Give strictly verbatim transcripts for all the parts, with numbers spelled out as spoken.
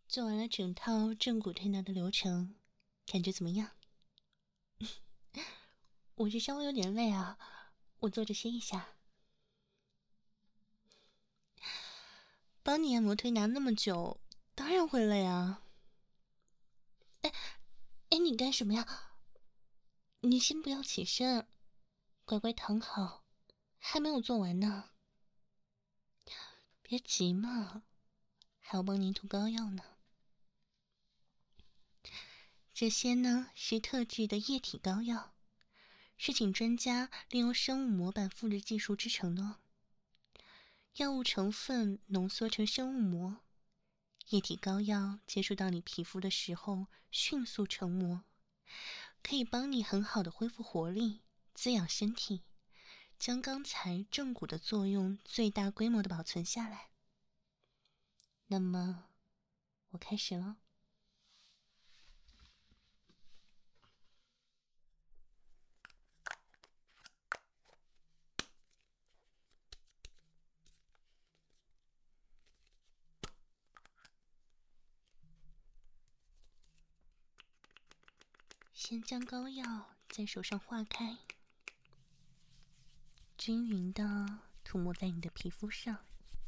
做完了整套正骨推拿的流程，感觉怎么样？我是稍微有点累啊，我坐着歇一下。帮你按摩推拿那么久，当然会累啊。哎哎，你干什么呀？你先不要起身，乖乖躺好，还没有做完呢。别急嘛，还要帮您涂膏药呢。这些呢是特制的液体膏药，是请专家利用生物模板复制技术制成的哦。药物成分浓缩成生物膜，液体膏药接触到你皮肤的时候迅速成膜，可以帮你很好的恢复活力，滋养身体，将刚才正骨的作用最大规模的保存下来。那么，我开始了。先将膏药在手上化开，均匀的涂抹在你的皮肤上。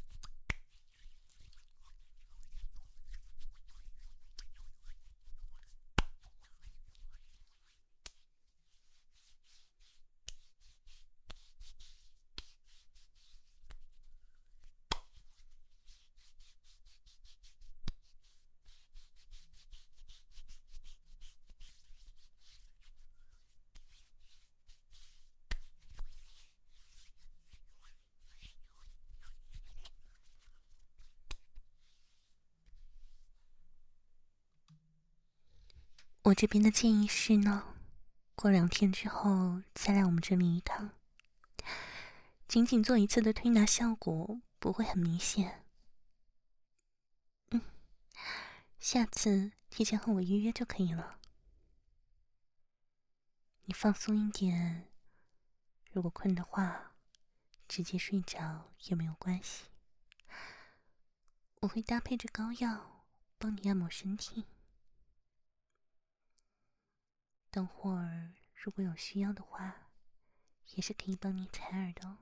我这边的建议是呢，过两天之后再来我们这里一趟。仅仅做一次的推拿效果不会很明显。嗯，下次提前和我预约就可以了。你放松一点，如果困的话，直接睡着也没有关系。我会搭配着膏药帮你按摩身体。等会儿如果有需要的话，也是可以帮你采耳的哦。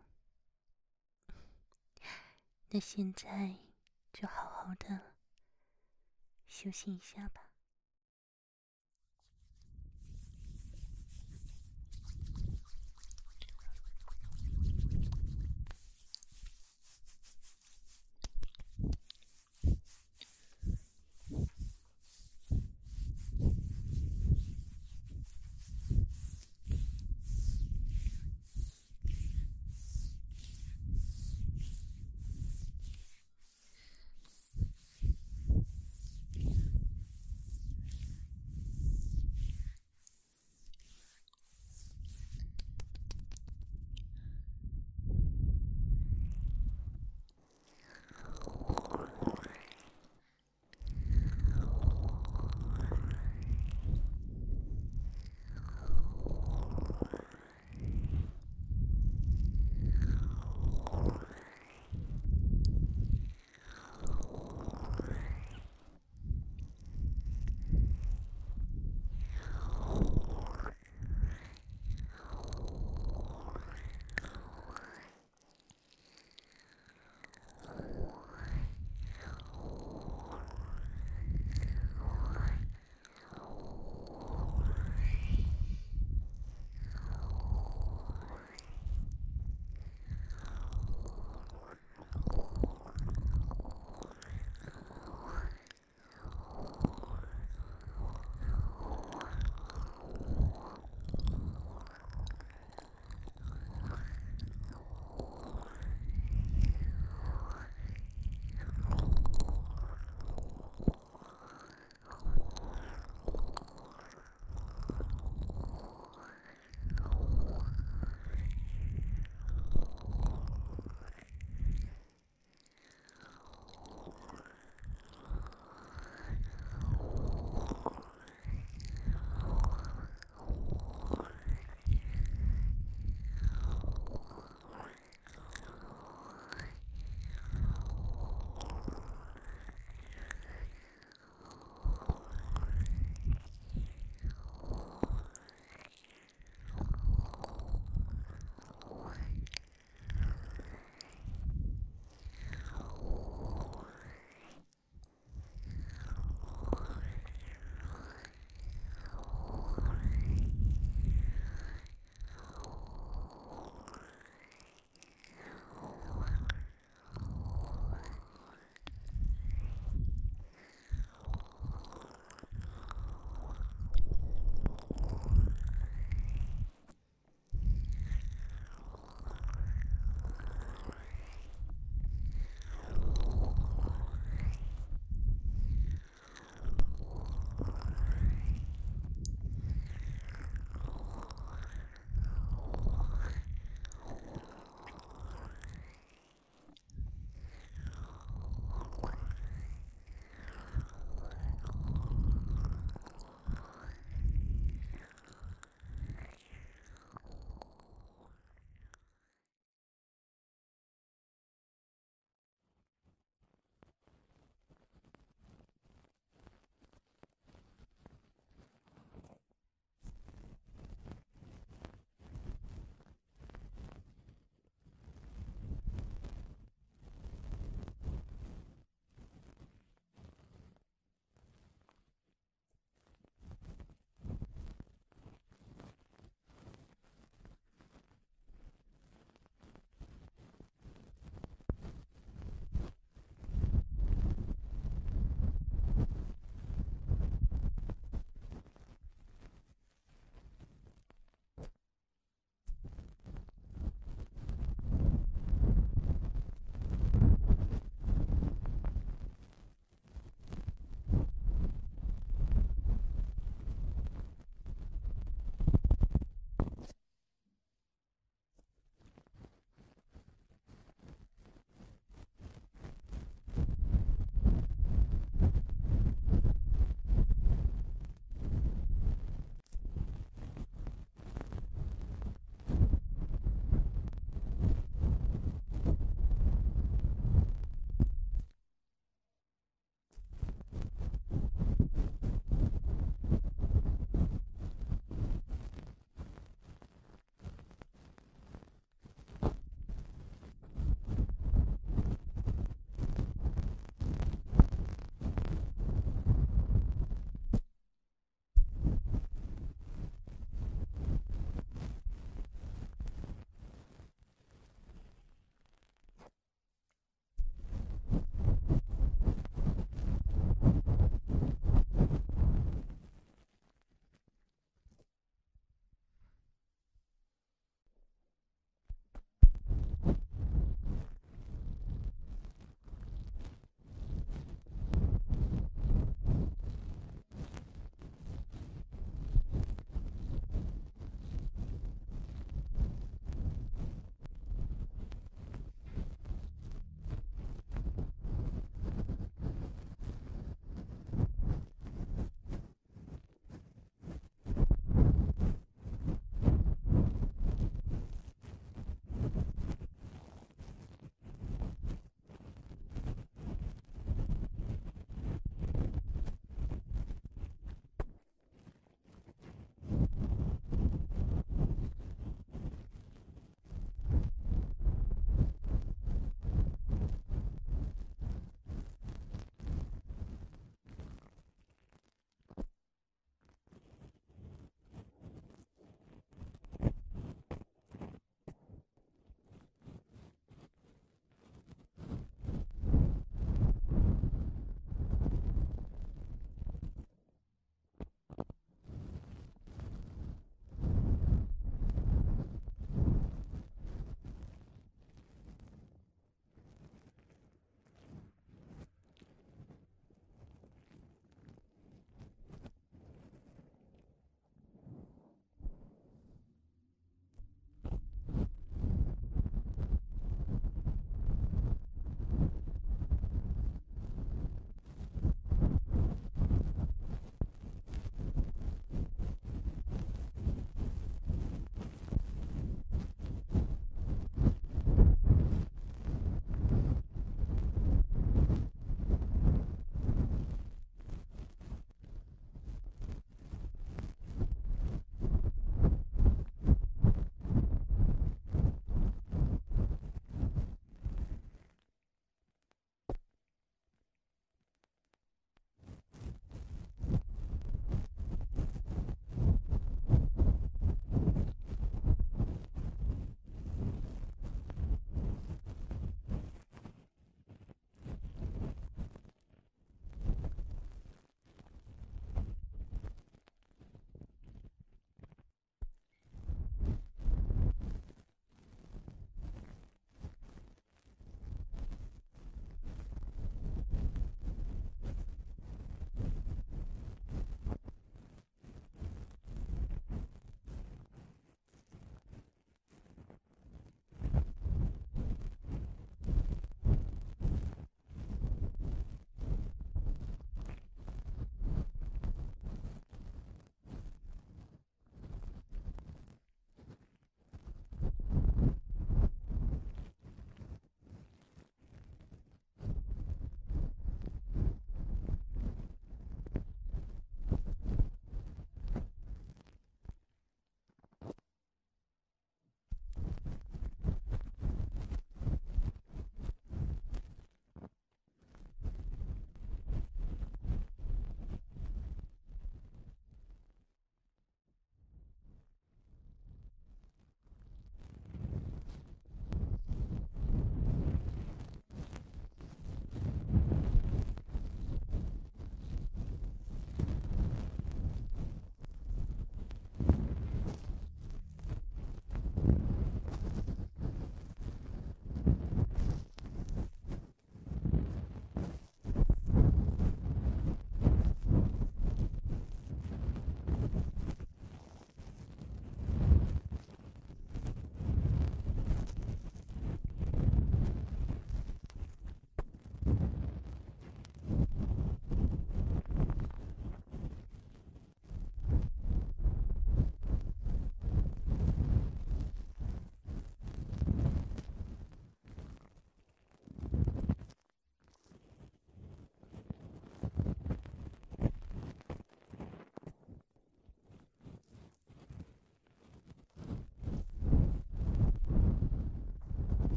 那现在就好好的休息一下吧。